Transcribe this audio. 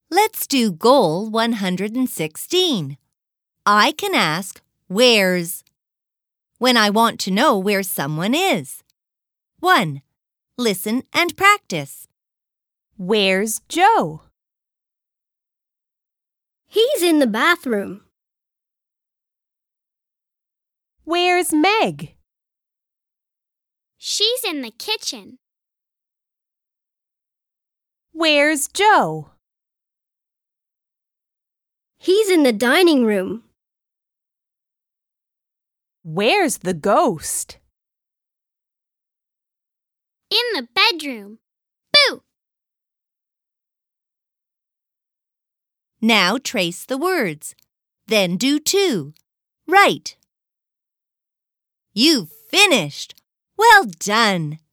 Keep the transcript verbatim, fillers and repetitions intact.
Let's do goal one hundred sixteen. I can ask, where's? When I want to know where someone is. one. Listen and practice. Where's Joe? He's in the bathroom. Where's Meg? She's in the kitchen. Where's Joe? He's in the dining room. Where's the ghost? In the bedroom. Boo! Now trace the words. Then do two. Write. You've finished. Well done!